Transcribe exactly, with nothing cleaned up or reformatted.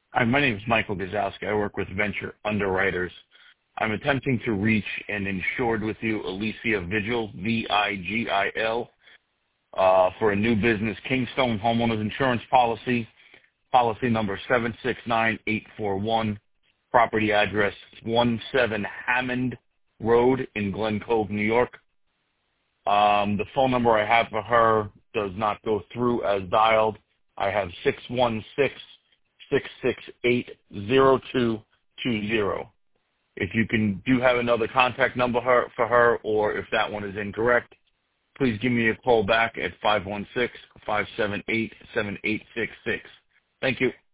Hi, my name is Michael Gazowski. I work with Venture Underwriters. I'm attempting to reach an insured with you, Alicia Vigil, V I G I L, uh, for a new business Kingstone homeowners insurance policy, policy number seven six nine eight four one, property address one seven Hammond Road in Glen Cove, New York. Um, the phone number I have for her does not go through as dialed. I have six one six, six six eight, zero two two zero. If you can do have another contact number her, for her, or if that one is incorrect, please give me a call back at five one six, five seven eight, seven eight six six. Thank you.